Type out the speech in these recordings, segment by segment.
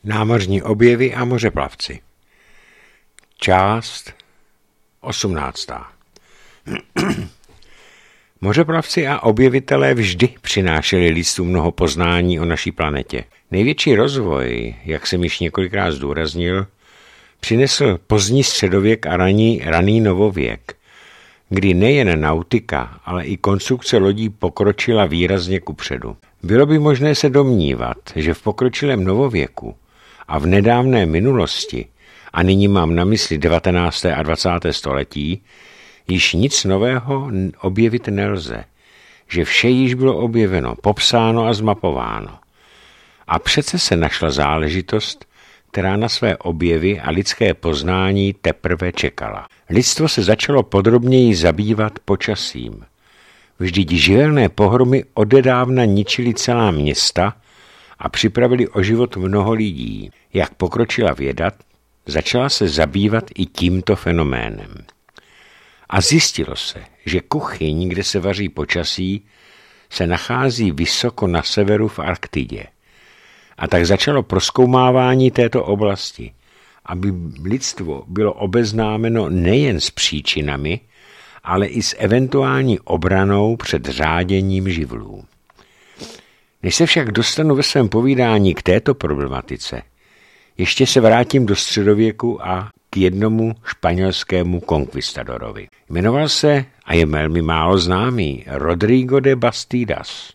Námořní objevy a mořeplavci. Část 18. Mořeplavci a objevitelé vždy přinášeli lidstvu mnoho poznání o naší planetě. Největší rozvoj, jak jsem již několikrát zdůraznil, přinesl pozdní středověk a raný novověk, kdy nejen nautika, ale i konstrukce lodí pokročila výrazně kupředu. Bylo by možné se domnívat, že v pokročilém novověku a v nedávné minulosti, a nyní mám na mysli 19. a 20. století, již nic nového objevit nelze, že vše již bylo objeveno, popsáno a zmapováno. A přece se našla záležitost, která na své objevy a lidské poznání teprve čekala. Lidstvo se začalo podrobněji zabývat počasím. Vždyť živelné pohromy odedávna ničily celá města a připravili o život mnoho lidí. Jak pokročila věda, začala se zabývat i tímto fenoménem. A zjistilo se, že kuchyň, kde se vaří počasí, se nachází vysoko na severu v Arktidě. A tak začalo prozkoumávání této oblasti, aby lidstvo bylo obeznámeno nejen s příčinami, ale i s eventuální obranou před řáděním živlů. Než se však dostanu ve svém povídání k této problematice, ještě se vrátím do středověku a k jednomu španělskému konkvistadorovi. Jmenoval se, a je velmi málo známý, Rodrigo de Bastidas.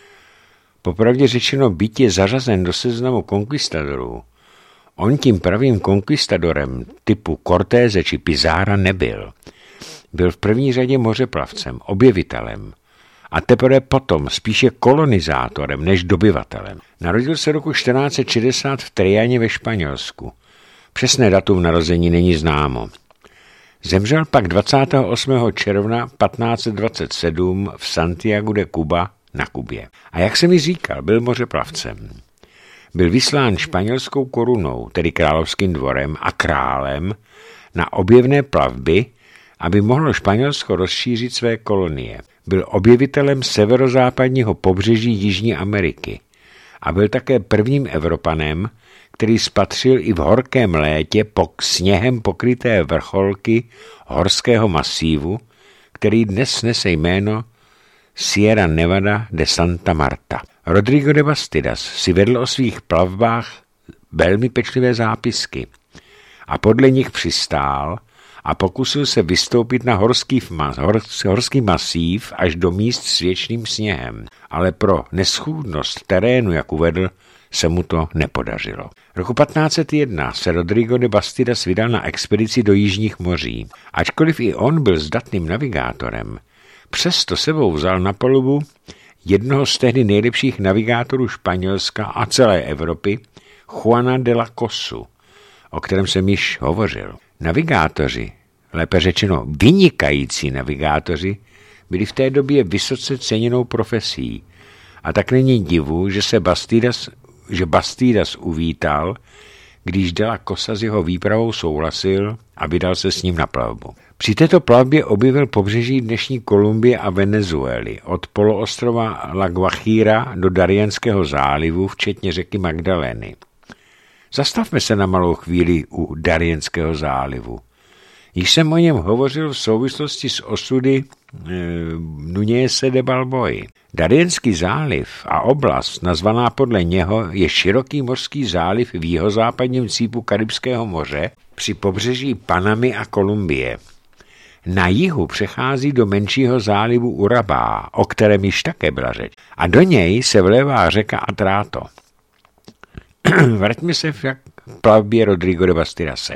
Popravdě řečeno, byť je zařazen do seznamu konkvistadorů, on tím pravým konkvistadorem typu Cortéze či Pizarra nebyl. Byl v první řadě mořeplavcem, objevitelem a teprve potom spíše kolonizátorem než dobyvatelem. Narodil se roku 1460 v Trianě ve Španělsku. Přesné datum narození není známo. Zemřel pak 28. června 1527 v Santiagu de Cuba na Kubě. A jak jsem mi říkal, byl mořeplavcem. Byl vyslán španělskou korunou, tedy královským dvorem a králem, na objevné plavby, aby mohlo Španělsko rozšířit své kolonie. Byl objevitelem severozápadního pobřeží Jižní Ameriky a byl také prvním Evropanem, který spatřil i v horkém létě sněhem pokryté vrcholky horského masívu, který dnes nese jméno Sierra Nevada de Santa Marta. Rodrigo de Bastidas si vedl o svých plavbách velmi pečlivé zápisky a podle nich přistál a pokusil se vystoupit na horský masív až do míst s věčným sněhem, ale pro neschůdnost terénu, jak uvedl, se mu to nepodařilo. Roku 1501 se Rodrigo de Bastidas vydal na expedici do jižních moří. Ačkoliv i on byl zdatným navigátorem, přesto sebou vzal na palubu jednoho z tehdy nejlepších navigátorů Španělska a celé Evropy, Juana de la Cosu, o kterém jsem již hovořil. Navigátoři, lépe řečeno vynikající navigátoři, byli v té době vysoce ceněnou profesí a tak není divu, že Bastidas uvítal, když de la Cosa s jeho výpravou souhlasil a vydal se s ním na plavbu. Při této plavbě objevil pobřeží dnešní Kolumbie a Venezuely, od poloostrova La Guajira do Darienského zálivu, včetně řeky Magdalény. Zastavme se na malou chvíli u Darienského zálivu. Již jsem o něm hovořil v souvislosti s osudy Nuñese de Balboy. Darienský záliv a oblast, nazvaná podle něho, je široký mořský záliv v jihozápadním cípu Karibského moře při pobřeží Panamy a Kolumbie. Na jihu přechází do menšího zálivu Urabá, o kterém již také byla řeč, a do něj se vlévá řeka Atrato. Vraťme se však k plavbě Rodrigo de Bastidase.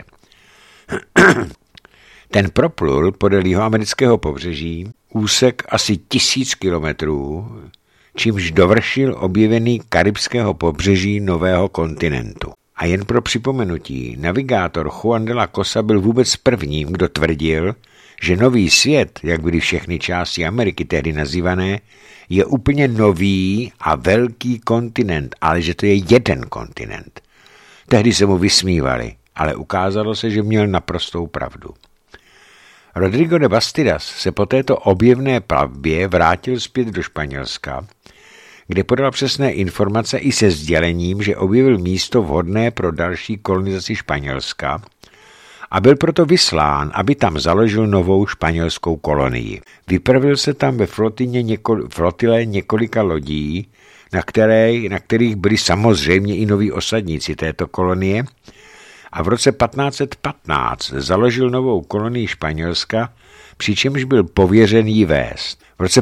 Ten proplul podél jihoamerického pobřeží úsek asi 1000 kilometrů, čímž dovršil objevený karibského pobřeží nového kontinentu. A jen pro připomenutí, navigátor Juan de la Cosa byl vůbec prvním, kdo tvrdil, že nový svět, jak byly všechny části Ameriky tehdy nazývané, je úplně nový a velký kontinent, ale že to je jeden kontinent. Tehdy se mu vysmívali, ale ukázalo se, že měl naprostou pravdu. Rodrigo de Bastidas se po této objevné plavbě vrátil zpět do Španělska, kde podal přesné informace i se sdělením, že objevil místo vhodné pro další kolonizaci Španělska a byl proto vyslán, aby tam založil novou španělskou kolonii. Vypravil se tam ve flotile několika lodí, na kterých byli samozřejmě i noví osadníci této kolonie, a v roce 1515 založil novou kolonii Španělska, přičemž byl pověřen jí vést. V roce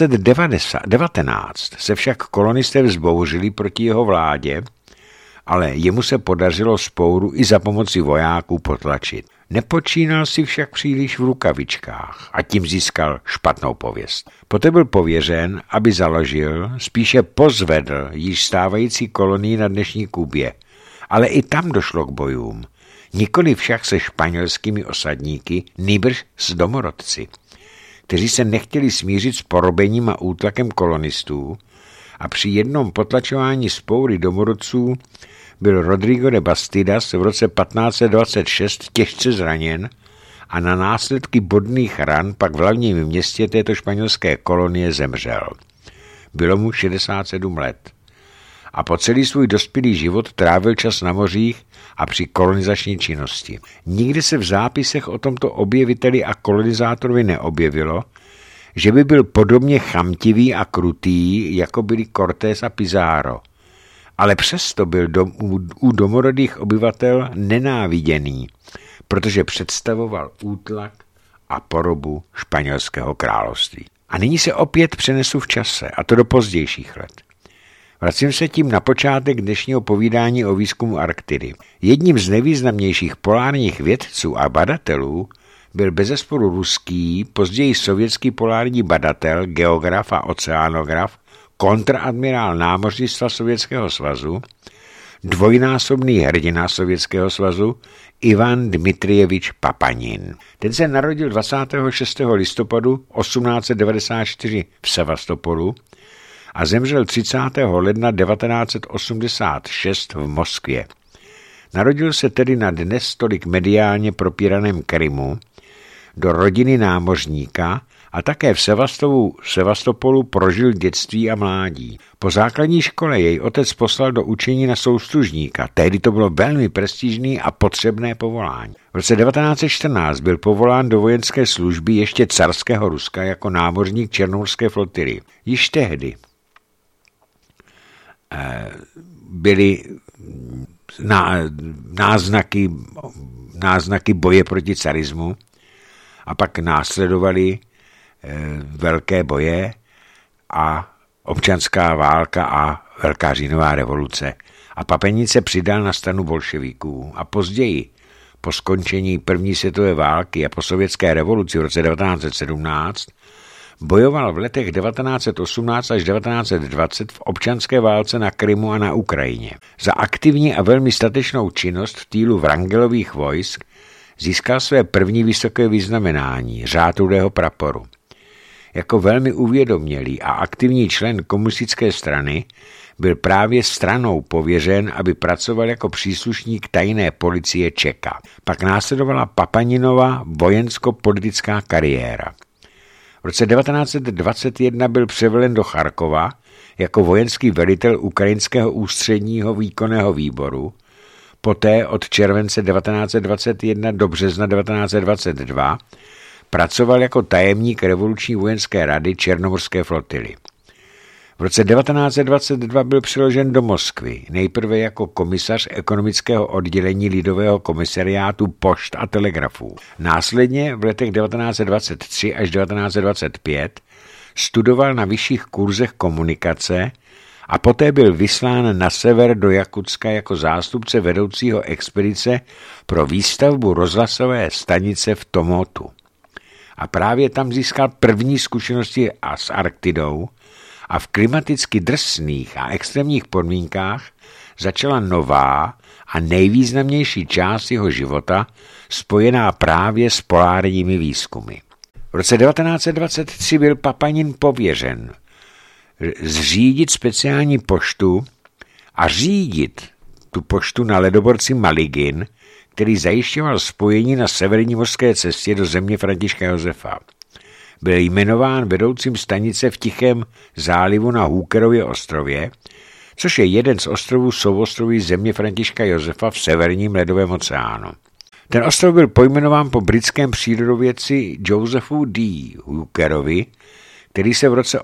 1519 se však kolonisté vzbouřili proti jeho vládě, ale jemu se podařilo vzpouru i za pomoci vojáků potlačit. Nepočínal si však příliš v rukavičkách a tím získal špatnou pověst. Poté byl pověřen, aby založil, spíše pozvedl již stávající kolonii na dnešní Kubě, ale i tam došlo k bojům. Nikoli však se španělskými osadníky, nýbrž s domorodci, kteří se nechtěli smířit s porobením a útlakem kolonistů, a při jednom potlačování vzpoury domorodců byl Rodrigo de Bastidas v roce 1526 těžce zraněn a na následky bodných ran pak v hlavním městě této španělské kolonie zemřel. Bylo mu 67 let a po celý svůj dospělý život trávil čas na mořích a při kolonizační činnosti. Nikdy se v zápisech o tomto objeviteli a kolonizátorovi neobjevilo, že by byl podobně chamtivý a krutý, jako byli Cortés a Pizarro. Ale přesto byl u domorodých obyvatel nenáviděný, protože představoval útlak a porobu španělského království. A nyní se opět přenesu v čase, a to do pozdějších let. Vracím se tím na počátek dnešního povídání o výzkumu Arktidy. Jedním z nejvýznamnějších polárních vědců a badatelů byl bezesporu ruský, později sovětský polární badatel, geograf a oceánograf, kontradmirál námořnictva Sovětského svazu, dvojnásobný hrdina Sovětského svazu Ivan Dmitrijevič Papanin. Ten se narodil 26. listopadu 1894 v Sevastopolu a zemřel 30. ledna 1986 v Moskvě. Narodil se tedy na dnes tolik mediálně propíraném Krymu do rodiny námořníka a také v Sevastopolu prožil dětství a mládí. Po základní škole jej otec poslal do učení na soustružníka, tehdy to bylo velmi prestižné a potřebné povolání. V roce 1914 byl povolán do vojenské služby ještě carského Ruska jako námořník Černomorské flotily. Již tehdy byly náznaky boje proti carismu a pak následovaly velké boje a občanská válka a velká říjnová revoluce. A Papanin se přidal na stranu bolševiků a později, po skončení první světové války a po sovětské revoluci v roce 1917, bojoval v letech 1918 až 1920 v občanské válce na Krymu a na Ukrajině. Za aktivní a velmi statečnou činnost v týlu Wrangelových vojsk získal své první vysoké vyznamenání, Řád Rudého praporu. Jako velmi uvědomělý a aktivní člen komunistické strany byl právě stranou pověřen, aby pracoval jako příslušník tajné policie Čeka. Pak následovala Papaninova vojensko-politická kariéra. V roce 1921 byl převelen do Charkova jako vojenský velitel Ukrajinského ústředního výkonného výboru, poté od července 1921 do března 1922 pracoval jako tajemník revoluční vojenské rady Černomorské flotily. V roce 1922 byl přeložen do Moskvy, nejprve jako komisař ekonomického oddělení Lidového komisariátu pošt a telegrafů. Následně v letech 1923 až 1925 studoval na vyšších kurzech komunikace a poté byl vyslán na sever do Jakutska jako zástupce vedoucího expedice pro výstavbu rozhlasové stanice v Tomotu. A právě tam získal první zkušenosti s Arktidou a v klimaticky drsných a extrémních podmínkách začala nová a nejvýznamnější část jeho života spojená právě s polárními výzkumy. V roce 1923 byl Papanin pověřen zřídit speciální poštu a řídit tu poštu na ledoborci Maligin, který zajišťoval spojení na severní mořské cestě do země Františka Josefa. byl jmenován vedoucím stanice v Tichém zálivu na Hookerově ostrově, což je jeden z ostrovů souostroví země Františka Josefa v severním ledovém oceánu. Ten ostrov byl pojmenován po britském přírodovědci Josephu D. Hookerovi, který se v roce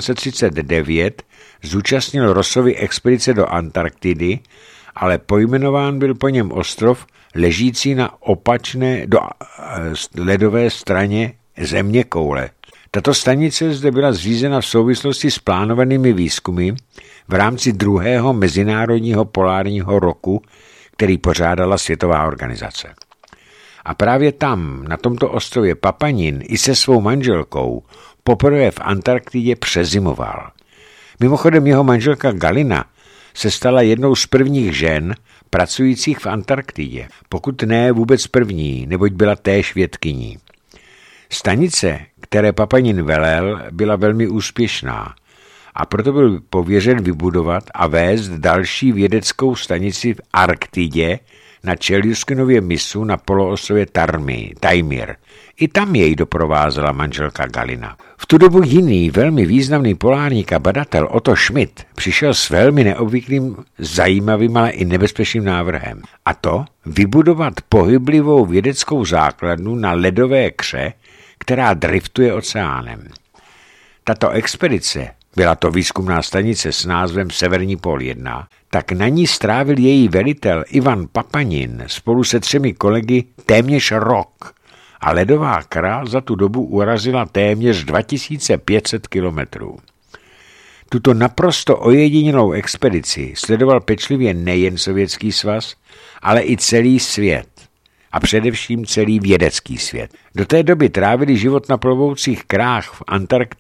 1839 zúčastnil Rossovy expedice do Antarktidy, ale pojmenován byl po něm ostrov ležící na opačné ledové straně země koule. Tato stanice zde byla zřízena v souvislosti s plánovanými výzkumy v rámci 2. mezinárodního polárního roku, který pořádala Světová organizace. A právě tam, na tomto ostrově Papanin i se svou manželkou poprvé v Antarktidě přezimoval. Mimochodem jeho manželka Galina se stala jednou z prvních žen pracujících v Antarktidě, pokud ne vůbec první, neboť byla též vědkyní. Stanice, které Papanin velel, byla velmi úspěšná a proto byl pověřen vybudovat a vést další vědeckou stanici v Arktidě na Čeljuskinově mysu na poloostrově Tajmir. I tam jej doprovázela manželka Galina. V tu dobu jiný velmi významný polárník a badatel Otto Schmidt přišel s velmi neobvyklým, zajímavým, ale i nebezpečným návrhem. A to vybudovat pohyblivou vědeckou základnu na ledové kře, která driftuje oceánem. Tato expedice, byla to výzkumná stanice s názvem Severní pól 1, tak na ní strávil její velitel Ivan Papanin spolu se 3 kolegy téměř rok a ledová kra za tu dobu urazila téměř 2500 kilometrů. Tuto naprosto ojedinělou expedici sledoval pečlivě nejen Sovětský svaz, ale i celý svět. A především celý vědecký svět. Do té doby trávili život na plovoucích krách v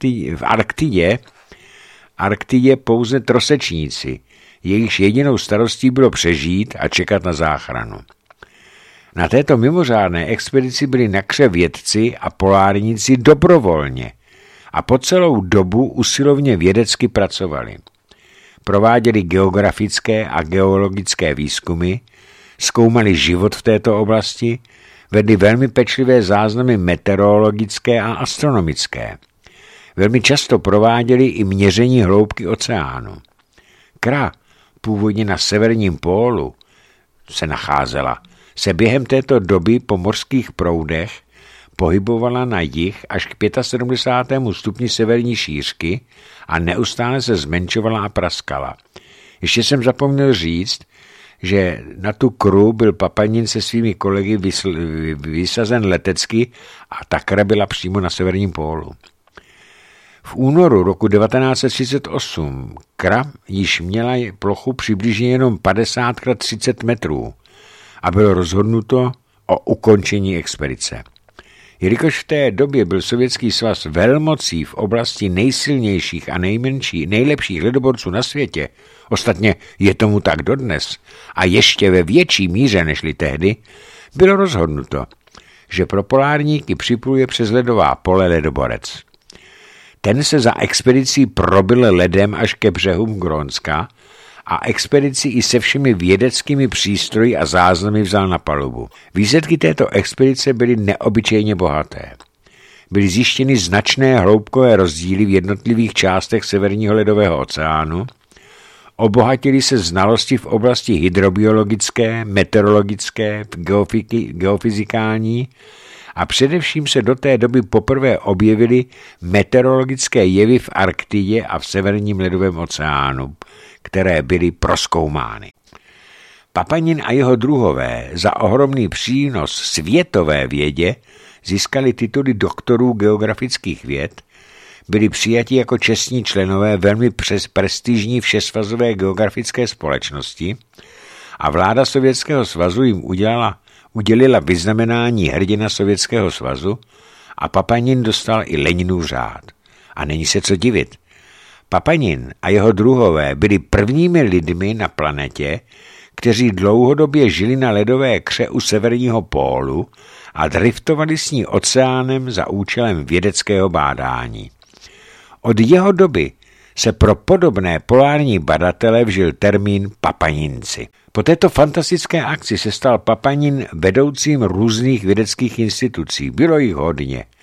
Arktidě pouze trosečníci, jejichž jedinou starostí bylo přežít a čekat na záchranu. Na této mimořádné expedici byli na kře vědci a polárníci dobrovolně a po celou dobu usilovně vědecky pracovali. Prováděli geografické a geologické výzkumy, zkoumali život v této oblasti, vedli velmi pečlivé záznamy meteorologické a astronomické. Velmi často prováděli i měření hloubky oceánu. Kra, původně na severním pólu, se během této doby po mořských proudech pohybovala na jih až k 75. stupni severní šířky a neustále se zmenšovala a praskala. Ještě jsem zapomněl říct, že na tu kru byl Papanin se svými kolegy vysazen letecky a ta kra byla přímo na severním pólu. V únoru roku 1938 kra již měla plochu přibližně jenom 50 x 30 metrů a bylo rozhodnuto o ukončení expedice. Jelikož v té době byl Sovětský svaz velmocí v oblasti nejsilnějších a nejlepších ledoborců na světě, ostatně je tomu tak dodnes, a ještě ve větší míře nežli tehdy, bylo rozhodnuto, že pro polárníky připluje přes ledová pole ledoborec. Ten se za expedicí probil ledem až ke břehům Grónska a expedici i se všemi vědeckými přístroji a záznamy vzal na palubu. Výsledky této expedice byly neobyčejně bohaté. Byly zjištěny značné hloubkové rozdíly v jednotlivých částech severního ledového oceánu, obohatily se znalosti v oblasti hydrobiologické, meteorologické, geofyzikální a především se do té doby poprvé objevily meteorologické jevy v Arktidě a v severním ledovém oceánu, které byly prozkoumány. Papanin a jeho druhové za ohromný přínos světové vědě získali tituly doktorů geografických věd, byli přijati jako čestní členové velmi prestižní všesvazové geografické společnosti a vláda Sovětského svazu jim udělila vyznamenání hrdina Sovětského svazu a Papanin dostal i Leninův řád. A není se co divit. Papanin a jeho druhové byli prvními lidmi na planetě, kteří dlouhodobě žili na ledové kře u severního pólu a driftovali s ní oceánem za účelem vědeckého bádání. Od jeho doby se pro podobné polární badatele vžil termín Papaninci. Po této fantastické akci se stal Papanin vedoucím různých vědeckých institucí. Bylo jich hodně.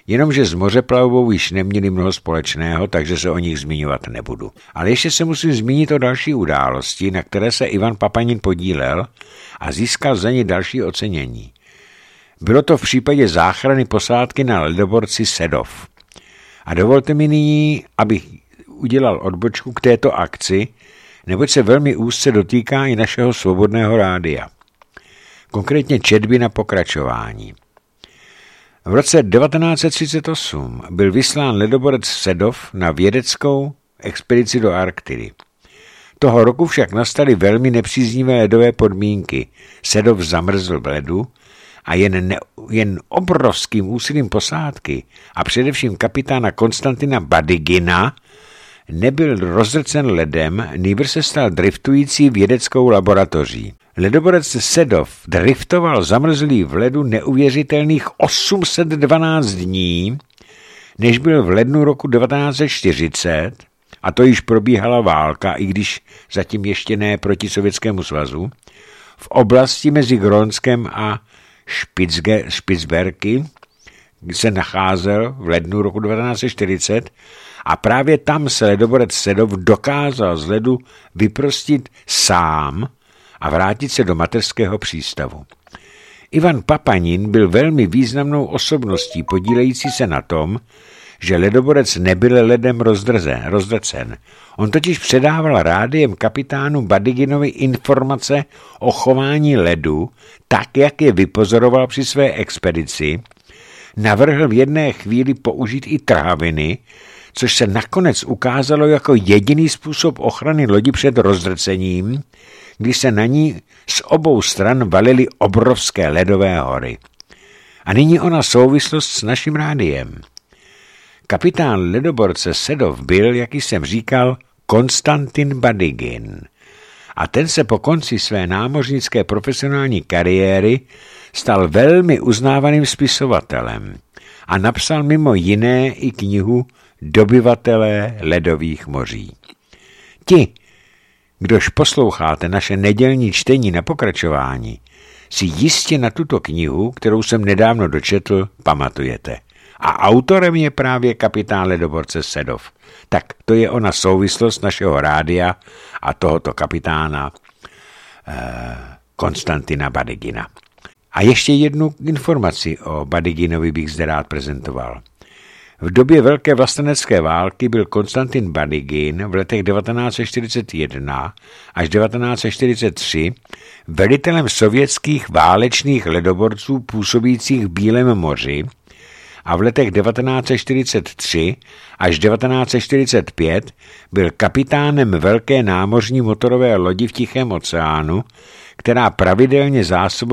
Jenomže s mořeplavbou již neměli mnoho společného, takže se o nich zmiňovat nebudu. Ale ještě se musím zmínit o další události, na které se Ivan Papanin podílel a získal za ně další ocenění. Bylo to v případě záchrany posádky na ledoborci Sedov. A dovolte mi nyní, abych udělal odbočku k této akci, neboť se velmi úzce dotýká i našeho svobodného rádia. Konkrétně četby na pokračování. V roce 1938 byl vyslán ledoborec Sedov na vědeckou expedici do Arktidy. Toho roku však nastaly velmi nepříznivé ledové podmínky. Sedov zamrzl v ledu a jen obrovským úsilím posádky a především kapitána Konstantina Badygina nebyl rozrcen ledem, nýbrž se stal driftující vědeckou laboratoří. Ledoborec Sedov driftoval zamrzlý v ledu neuvěřitelných 812 dní, než byl v lednu roku 1940, a to již probíhala válka, i když zatím ještě ne proti Sovětskému svazu, v oblasti mezi Grónskem a Špicberky, kde se nacházel v lednu roku 1940, a právě tam se ledoborec Sedov dokázal z ledu vyprostit sám a vrátit se do mateřského přístavu. Ivan Papanin byl velmi významnou osobností podílející se na tom, že ledoborec nebyl ledem rozdrcen. On totiž předával rádiem kapitánu Badyginovi informace o chování ledu, tak, jak je vypozoroval při své expedici, navrhl v jedné chvíli použít i trhaviny, což se nakonec ukázalo jako jediný způsob ochrany lodi před rozdrcením, když se na ní z obou stran valily obrovské ledové hory. A nyní ona souvislost s naším rádiem. Kapitán ledoborce Sedov byl, jak jsem říkal, Konstantin Badygin. A ten se po konci své námořnické profesionální kariéry stal velmi uznávaným spisovatelem a napsal mimo jiné i knihu Dobyvatelé ledových moří. Ti, kdož posloucháte naše nedělní čtení na pokračování, si jistě na tuto knihu, kterou jsem nedávno dočetl, pamatujete. A autorem je právě kapitán ledoborce Sedov. Tak to je ona souvislost našeho rádia a tohoto kapitána Konstantina Badygina. A ještě jednu informaci o Badyginovi bych zde rád prezentoval. V době Velké vlastenecké války byl Konstantin Badygin v letech 1941 až 1943 velitelem sovětských válečných ledoborců působících v Bílém moři a v letech 1943 až 1945 byl kapitánem velké námořní motorové lodi v Tichém oceánu, která pravidelně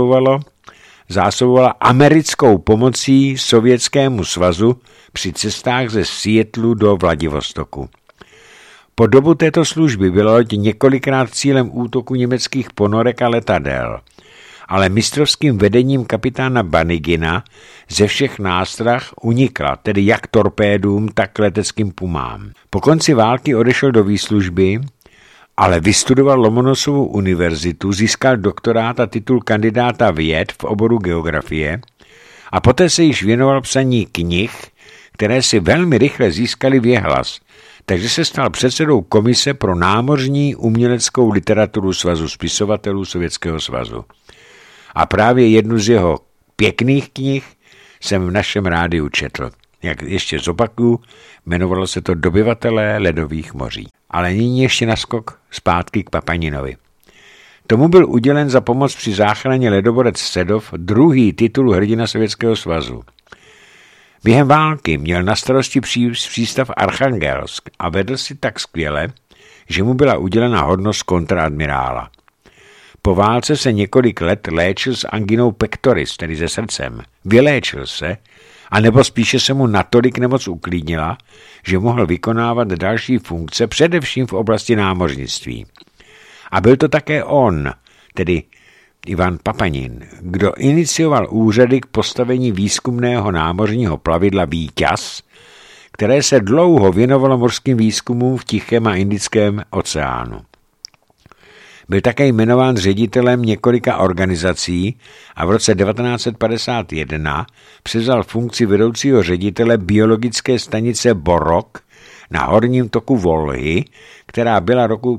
zásobovala americkou pomocí Sovětskému svazu při cestách ze Seattlu do Vladivostoku. Po dobu této služby byla loď několikrát cílem útoku německých ponorek a letadel, ale mistrovským vedením kapitána Badygina ze všech nástrah unikla, tedy jak torpédům, tak leteckým pumám. Po konci války odešel do výslužby, ale vystudoval Lomonosovu univerzitu, získal doktorát a titul kandidáta věd v oboru geografie a poté se již věnoval psaní knih, které si velmi rychle získaly věhlas, takže se stal předsedou komise pro námořní uměleckou literaturu Svazu spisovatelů Sovětského svazu. A právě jednu z jeho pěkných knih jsem v našem rádiu četl. Jak ještě zopakuju, jmenovalo se to Dobyvatelé ledových moří. Ale nyní ještě naskok zpátky k Papaninovi. Tomu byl udělen za pomoc při záchraně ledoborec Sedov druhý titul hrdina Sovětského svazu. Během války měl na starosti přístav Archangelsk a vedl si tak skvěle, že mu byla udělena hodnost kontradmirála. Po válce se několik let léčil s anginou pectoris, tedy se srdcem. Vyléčil se, anebo spíše se mu natolik nemoc uklidnila, že mohl vykonávat další funkce, především v oblasti námořnictví. A byl to také on, tedy Ivan Papanin, kdo inicioval úřady k postavení výzkumného námořního plavidla Víťaz, které se dlouho věnovalo mořským výzkumům v Tichém a Indickém oceánu. Byl také jmenován ředitelem několika organizací a v roce 1951 převzal funkci vedoucího ředitele biologické stanice Borok na horním toku Volhy, která byla roku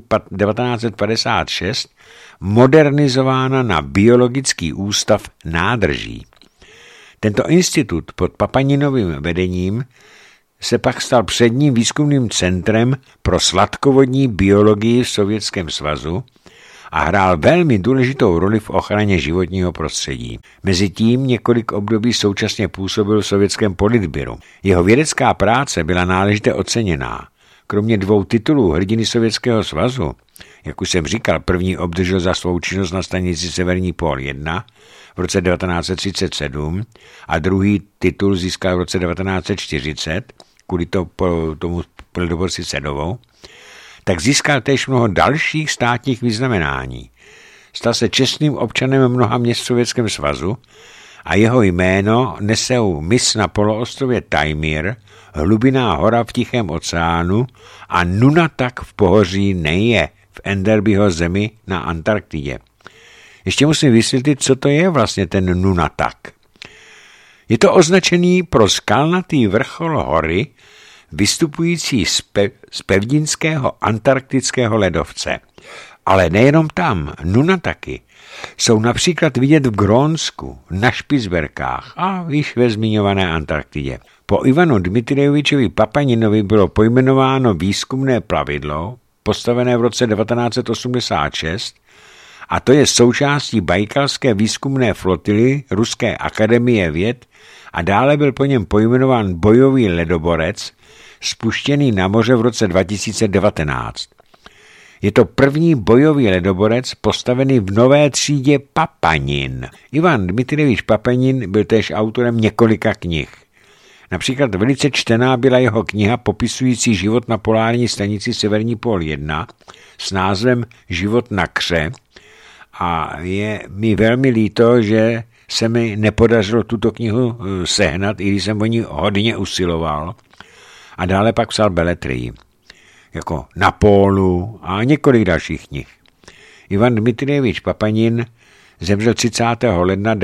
1956 modernizována na biologický ústav nádrží. Tento institut pod Papaninovým vedením se pak stal předním výzkumným centrem pro sladkovodní biologii v Sovětském svazu a hrál velmi důležitou roli v ochraně životního prostředí. Mezitím několik období současně působil v sovětském politbyru. Jeho vědecká práce byla náležitě oceněná. Kromě 2 titulů hrdiny Sovětského svazu, jak už jsem říkal, první obdržel za svou činnost na stanici Severní pól 1 v roce 1937 a druhý titul získal v roce 1940 kvůli tomu ledoborci Sedovou, tak získal též mnoho dalších státních vyznamenání. Stal se čestným občanem mnoha měst v Sovětském svazu a jeho jméno nesou mys na poloostrově Tajmír, hlubiná hora v Tichém oceánu a Nunatak v pohoří Neje v Enderbyho zemi na Antarktidě. Ještě musím vysvětlit, co to je vlastně ten Nunatak. Je to označený pro skalnatý vrchol hory, vystupující z pevninského antarktického ledovce. Ale nejenom tam, Nunataky jsou například vidět v Grónsku, na Špicberkách a již ve zmiňované Antarktidě. Po Ivanu Dmitrijevičovi Papaninovi bylo pojmenováno výzkumné plavidlo, postavené v roce 1986, a to je součástí Bajkalské výzkumné flotily Ruské akademie věd a dále byl po něm pojmenován bojový ledoborec, spuštěný na moře v roce 2019. Je to první bojový ledoborec postavený v nové třídě Papanin. Ivan Dmitrijevič Papanin byl též autorem několika knih. Například velice čtená byla jeho kniha popisující život na polární stanici Severní pól 1 s názvem Život na kře a je mi velmi líto, že se mi nepodařilo tuto knihu sehnat, i když jsem o ní hodně usiloval. A dále pak psal beletrii, jako Na pólu a několik dalších knih. Ivan Dmitrijevič Papanin zemřel 30. ledna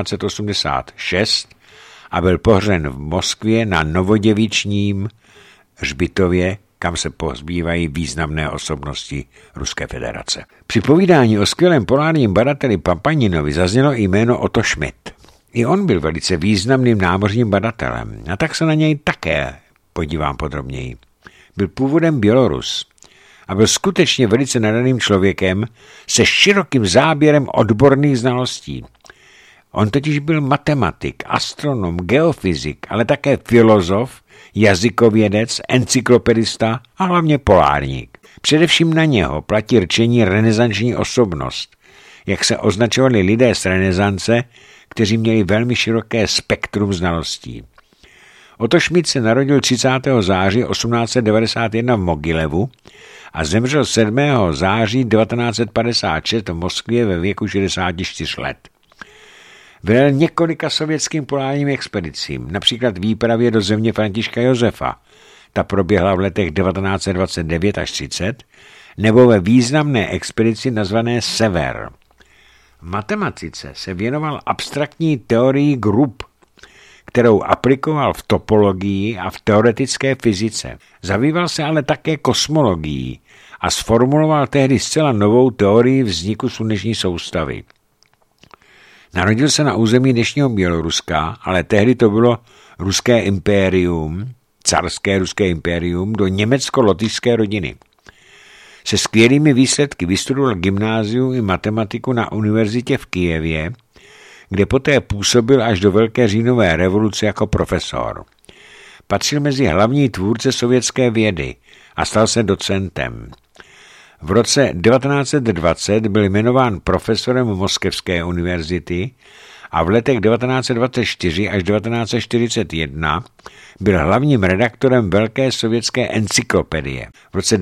1986 a byl pohřben v Moskvě na Novoděvičním hřbitově, kam se pohřbívají významné osobnosti Ruské federace. Při povídání o skvělém polárním badateli Papaninovi zaznělo i jméno Otto Schmidt. I on byl velice významným námořním badatelem, a tak se na něj také podívám podrobněji. Byl původem Bělorus a byl skutečně velice nadaným člověkem se širokým záběrem odborných znalostí. On totiž byl matematik, astronom, geofyzik, ale také filozof, jazykovědec, encyklopedista a hlavně polárník. Především na něho platí rčení renesanční osobnost, jak se označovali lidé z renesance, kteří měli velmi široké spektrum znalostí. Otto Schmidt se narodil 30. září 1891 v Mogilevu a zemřel 7. září 1956 v Moskvě ve věku 64 let. Velel několika sovětským polárním expedicím, například výpravě do země Františka Josefa, ta proběhla v letech 1929 až 30, nebo ve významné expedici nazvané Sever. V matematice se věnoval abstraktní teorii grup, kterou aplikoval v topologii a v teoretické fyzice. Zabýval se ale také kosmologií a sformuloval tehdy zcela novou teorii vzniku sluneční soustavy. Narodil se na území dnešního Běloruska, ale tehdy to bylo ruské impérium, carské ruské impérium, do německo-lotyšské rodiny. Se skvělými výsledky vystudoval gymnázium i matematiku na univerzitě v Kyjevě, kde poté působil až do Velké říjnové revoluce jako profesor. Patřil mezi hlavní tvůrce sovětské vědy a stal se docentem. V roce 1920 byl jmenován profesorem Moskevské univerzity a v letech 1924 až 1941 byl hlavním redaktorem Velké sovětské encyklopedie. V roce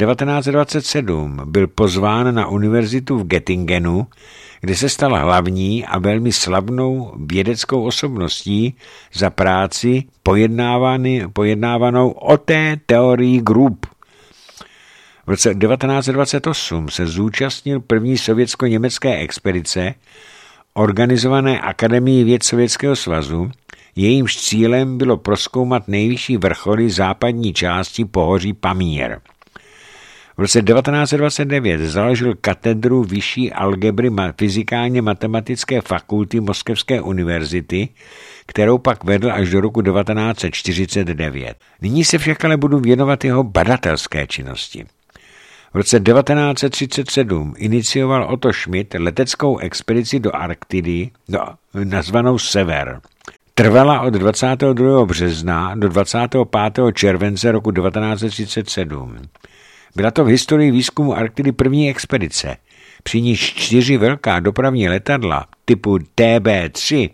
1927 byl pozván na univerzitu v Göttingenu, kde se stal hlavní a velmi slavnou vědeckou osobností za práci pojednávanou o té teorii grup. V roce 1928 se zúčastnil první sovětsko-německé expedice organizované Akademií věd Sovětského svazu, jejímž cílem bylo prozkoumat nejvyšší vrcholy západní části pohoří Pamír. V roce 1929 založil katedru vyšší algebry fyzikálně-matematické fakulty Moskevské univerzity, kterou pak vedl až do roku 1949. Nyní se však ale budu věnovat jeho badatelské činnosti. V roce 1937 inicioval Otto Schmidt leteckou expedici do Arktidy, nazvanou Sever. Trvala od 22. března do 25. července roku 1937. Byla to v historii výzkumu Arktidy první expedice, při níž 4 velká dopravní letadla typu TB-3,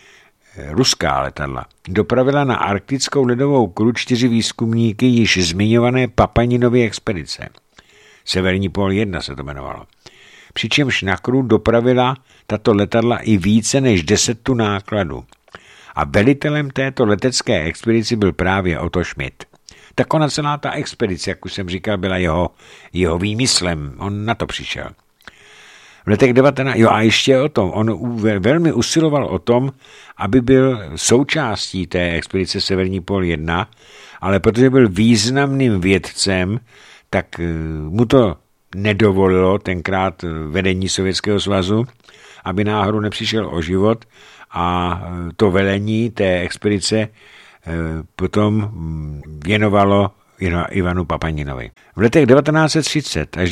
ruská letadla, dopravila na arktickou ledovou kruh 4 výzkumníky již zmiňované Papaninovy expedice. Severní pól 1 se to jmenovalo. Přičemž na kruh dopravila tato letadla i více než 10 tun nákladu. A velitelem této letecké expedici byl právě Otto Schmidt. Tak ona celá ta expedice, jak už jsem říkal, byla jeho výmyslem. On na to přišel. V letech 19... Jo a ještě o tom. On velmi usiloval o tom, aby byl součástí té expedice Severní pól 1, ale protože byl významným vědcem, tak mu to nedovolilo tenkrát vedení Sovětského svazu, aby náhodou nepřišel o život, a to velení té expedice potom věnovalo Ivanu Papaninovi. V letech 1930 až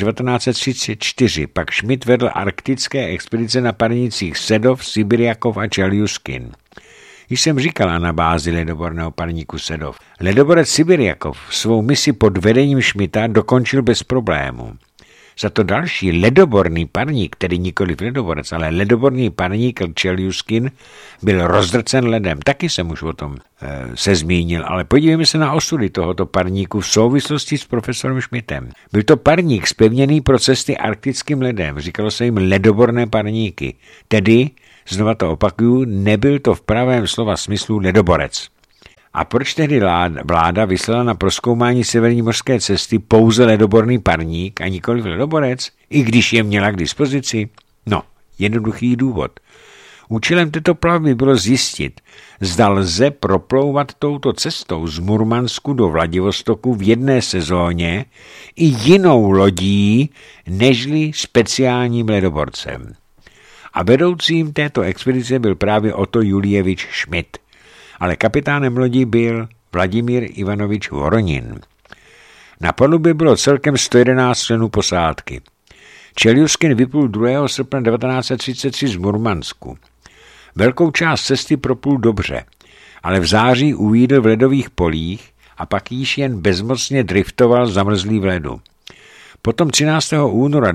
1934 pak Schmidt vedl arktické expedice na parnicích Sedov, Sibirjakov a Čeljuskin. Již jsem říkal na bázi ledoborného parníku Sedov. Ledoborec Sibirjakov svou misi pod vedením Schmidta dokončil bez problému. Za to další ledoborný parník, tedy nikoliv ledoborec, ale ledoborný parník Čeljuskin byl rozdrcen ledem. Taky jsem už o tom se zmínil, ale podívejme se na osudy tohoto parníku v souvislosti s profesorem Schmidtem. Byl to parník zpevněný pro cesty arktickým ledem, říkalo se jim ledoborné parníky. Tedy, znova to opakuju, nebyl to v pravém slova smyslu ledoborec. A proč tehdy vláda vyslala na prozkoumání severní mořské cesty pouze ledoborný parník a nikoliv ledoborec, i když je měla k dispozici? No, jednoduchý důvod. Účelem této plavby bylo zjistit, zda lze proplouvat touto cestou z Murmansku do Vladivostoku v jedné sezóně i jinou lodí, nežli speciálním ledoborcem. A vedoucím této expedice byl právě Otto Julievič Schmidt. Ale kapitánem lodi byl Vladimír Ivanovič Voronin. Na palubě bylo celkem 111 členů posádky. Čeljuskin vyplul 2. srpna 1933 z Murmansku. Velkou část cesty proplul dobře, ale v září uvídl v ledových polích a pak již jen bezmocně driftoval zamrzlý v ledu. Potom 13. února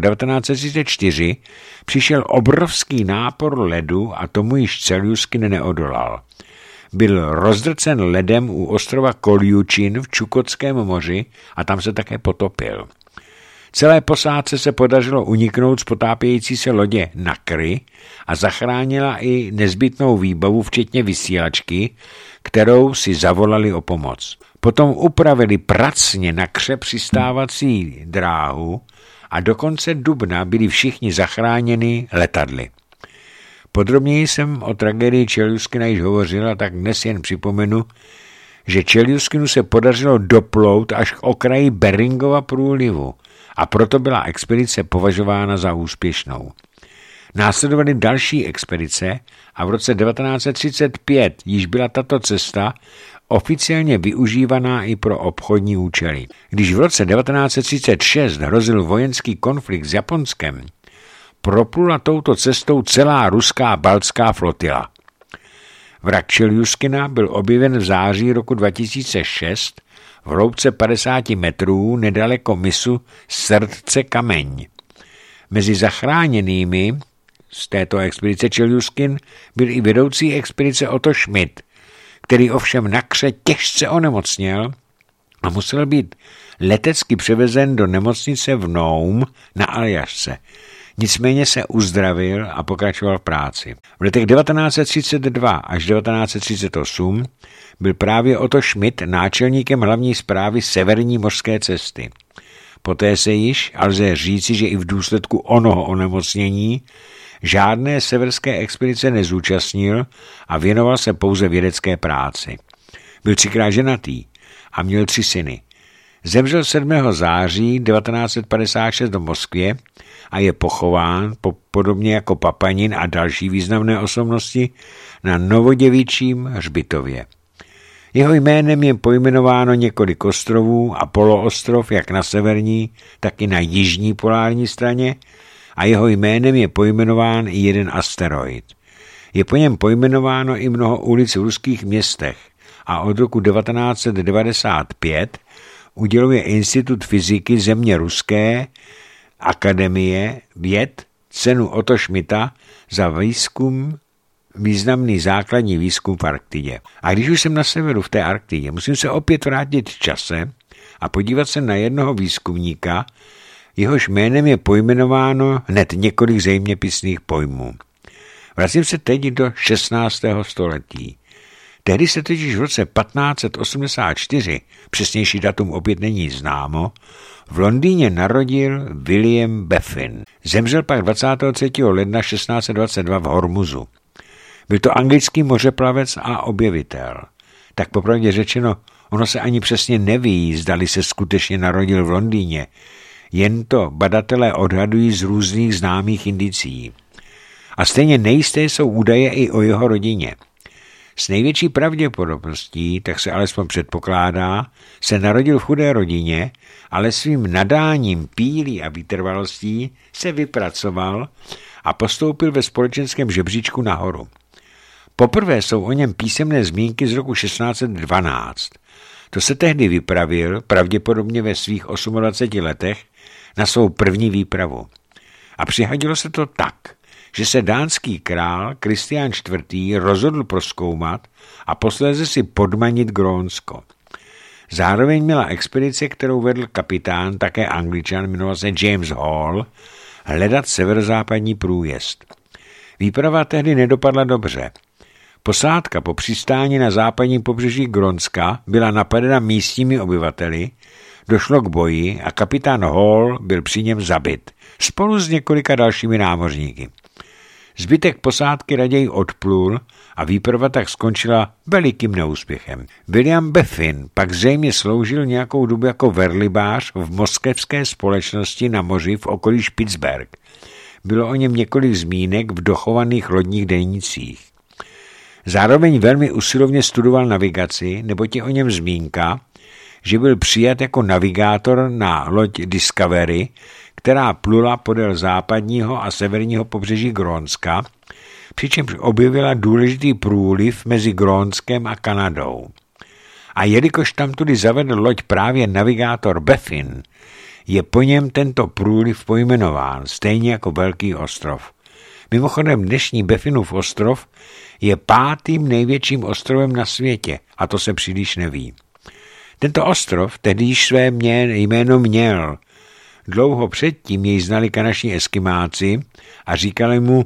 1934 přišel obrovský nápor ledu a tomu již Čeljuskin neodolal. Byl rozdrcen ledem u ostrova Koljučin v Čukotském moři a tam se také potopil. Celé posádce se podařilo uniknout z potápějící se lodě Nakry a zachránila i nezbytnou výbavu, včetně vysílačky, kterou si zavolali o pomoc. Potom upravili pracně Nakře přistávací dráhu a do konce dubna byli všichni zachráněni letadly. Podrobněji jsem o tragédii Čeljuskina již hovořil, a tak dnes jen připomenu, že Čeljuskinu se podařilo doplout až k okraji Beringova průlivu a proto byla expedice považována za úspěšnou. Následovaly další expedice a v roce 1935 již byla tato cesta oficiálně využívaná i pro obchodní účely. Když v roce 1936 hrozil vojenský konflikt s Japonskem, proplula touto cestou celá ruská baltská flotila. Vrak Čeljuskina byl objeven v září roku 2006 v hloubce 50 metrů nedaleko mysu Srdce Kameň. Mezi zachráněnými z této expedice Čeljuskin byl i vedoucí expedice Otto Schmidt, který ovšem na Kře těžce onemocněl a musel být letecky převezen do nemocnice v Nome na Aljašce. Nicméně se uzdravil a pokračoval v práci. V letech 1932 až 1938 byl právě Otto Schmidt náčelníkem hlavní správy severní mořské cesty. Poté se již, ale lze říci, že i v důsledku onoho onemocnění, žádné severské expedice nezúčastnil a věnoval se pouze vědecké práci. Byl 3krát ženatý a měl 3 syny. Zemřel 7. září 1956 v Moskvě a je pochován, podobně jako Papanin a další významné osobnosti, na Novoděvičím hřbitově. Jeho jménem je pojmenováno několik ostrovů a poloostrov jak na severní, tak i na jižní polární straně a jeho jménem je pojmenován i jeden asteroid. Je po něm pojmenováno i mnoho ulic v ruských městech a od roku 1995 uděluje Institut fyziky země ruské Akademie věd cenu Otto Schmidta za významný základní výzkum v Arktidě. A když už jsem na severu v té Arktidě, musím se opět vrátit v čase a podívat se na jednoho výzkumníka, jehož jménem je pojmenováno hned několik zeměpisných pojmů. Vracím se teď do 16. století. Tehdy se totiž v roce 1584, přesnější datum opět není známo, v Londýně narodil William Baffin. Zemřel pak 23. ledna 1622 v Hormuzu. Byl to anglický mořeplavec a objevitel. Tak popravdě řečeno, ono se ani přesně neví, zdali se skutečně narodil v Londýně. Jen to badatelé odhadují z různých známých indicí. A stejně nejisté jsou údaje i o jeho rodině. S největší pravděpodobností, tak se alespoň předpokládá, se narodil v chudé rodině, ale svým nadáním, pílí a vytrvalostí se vypracoval a postoupil ve společenském žebříčku nahoru. Poprvé jsou o něm písemné zmínky z roku 1612. To se tehdy vypravil, pravděpodobně ve svých 28 letech, na svou první výpravu. A přihodilo se to tak, že se dánský král Kristián IV. Rozhodl prozkoumat a posléze si podmanit Grónsko. Zároveň měla expedice, kterou vedl kapitán, také Angličan, jmenoval se James Hall, hledat severozápadní průjezd. Výprava tehdy nedopadla dobře. Posádka po přistání na západním pobřeží Grónska byla napadena místními obyvateli, došlo k boji a kapitán Hall byl při něm zabit, spolu s několika dalšími námořníky. Zbytek posádky raději odplul a výprava tak skončila velikým neúspěchem. William Baffin pak zřejmě sloužil nějakou dobu jako verlibář v moskevské společnosti na moři v okolí Špicberg. Bylo o něm několik zmínek v dochovaných lodních denících. Zároveň velmi usilovně studoval navigaci, neboť je o něm zmínka, že byl přijat jako navigátor na loď Discovery, která plula podél západního a severního pobřeží Grónska, přičemž objevila důležitý průliv mezi Grónskem a Kanadou. A jelikož tam tudy zavedl loď právě navigátor Baffin, je po něm tento průliv pojmenován, stejně jako Velký ostrov. Mimochodem dnešní Baffinův ostrov je 5. největším ostrovem na světě a to se příliš neví. Tento ostrov tedy již své jméno měl. Dlouho předtím jej znali kanadští eskimáci a říkali mu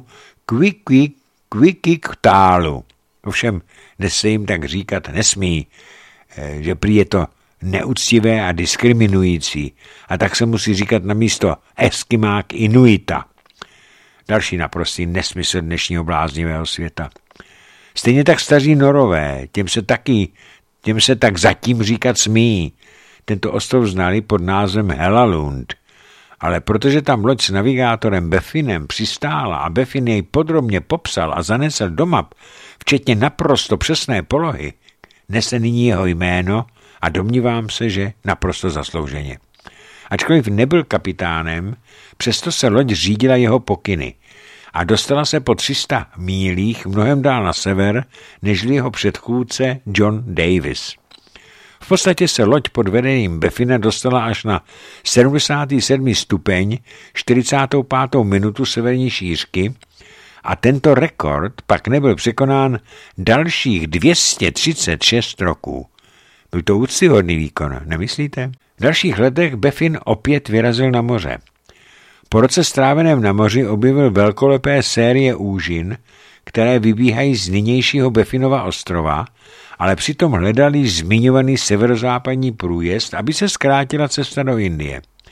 Kvikiktálu. Ovšem dnes se jim tak říkat nesmí, že prý je to neúctivé a diskriminující a tak se musí říkat namísto Eskimák Inuita. Další naprostý nesmysl dnešního bláznivého světa. Stejně tak staří Norové, těm se tak zatím říkat smí. Tento ostrov znali pod názvem Helalund. Ale protože tam loď s navigátorem Baffinem přistála a Baffin jej podrobně popsal a zanesl do map, včetně naprosto přesné polohy, nese nyní jeho jméno a domnívám se, že naprosto zaslouženě. Ačkoliv nebyl kapitánem, přesto se loď řídila jeho pokyny a dostala se po 300 mílích mnohem dál na sever, nežli jeho předchůdce John Davis. V podstatě se loď pod vedením Baffina dostala až na 77. stupeň 45. minutu severní šířky a tento rekord pak nebyl překonán dalších 236 roků. Byl to úctyhodný výkon, nemyslíte? V dalších letech Baffin opět vyrazil na moře. Po roce stráveném na moři objevil velkolepé série úžin, které vybíhají z nynějšího Baffinova ostrova, ale přitom hledali zmiňovaný severozápadní průjezd, aby se zkrátila cesta do Indie.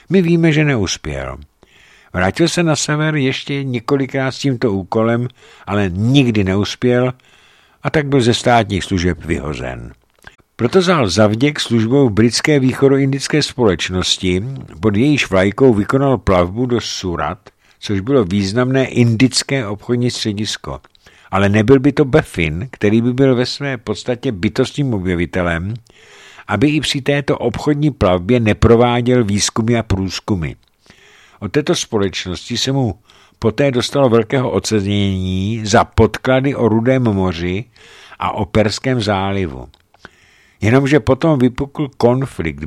My víme, že neuspěl. Vrátil se na sever ještě několikrát s tímto úkolem, ale nikdy neuspěl a tak byl ze státních služeb vyhozen. Proto vzal zavděk službou britské východoindické společnosti, pod jejíž vlajkou vykonal plavbu do Surat, což bylo významné indické obchodní středisko. Ale nebyl by to Baffin, který by byl ve své podstatě bytostným objevitelem, aby i při této obchodní plavbě neprováděl výzkumy a průzkumy. Od této společnosti se mu poté dostalo velkého ocenění za podklady o Rudém moři a o Perském zálivu. Jenomže potom vypukl konflikt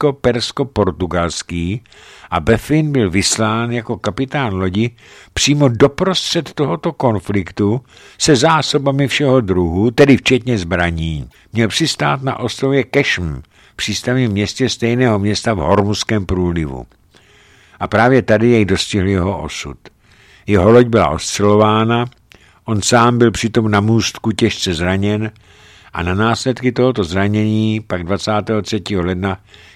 britsko-persko-portugalský a Baffin byl vyslán jako kapitán lodi přímo doprostřed tohoto konfliktu se zásobami všeho druhu, tedy včetně zbraní. Měl přistát na ostrově Kešm, přístavním městě stejného města v Hormuzském průlivu. A právě tady jej dostihl jeho osud. Jeho loď byla ostřelována, on sám byl přitom na můstku těžce zraněn a na následky tohoto zranění pak 23. ledna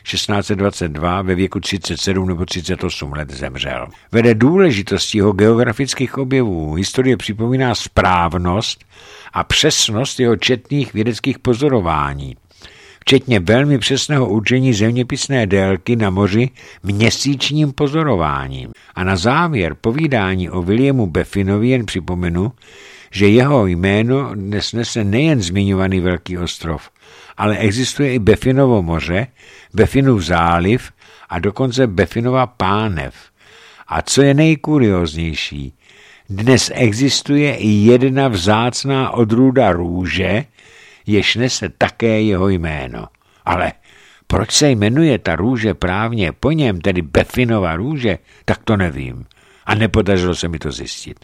1622 ve věku 37 nebo 38 let zemřel. Vede důležitosti jeho geografických objevů historie připomíná správnost a přesnost jeho četných vědeckých pozorování, včetně velmi přesného určení zeměpisné délky na moři měsíčním pozorováním. A na závěr povídání o Williamu Baffinovi jen připomenu, že jeho jméno dnes nese nejen zmiňovaný Velký ostrov, ale existuje i Baffinovo moře, Baffinův záliv a dokonce Baffinova pánev. A co je nejkurioznější, dnes existuje i jedna vzácná odrůda růže, jež nese také jeho jméno. Ale proč se jmenuje ta růže právě po něm, tedy Baffinova růže, tak to nevím. A nepodařilo se mi to zjistit.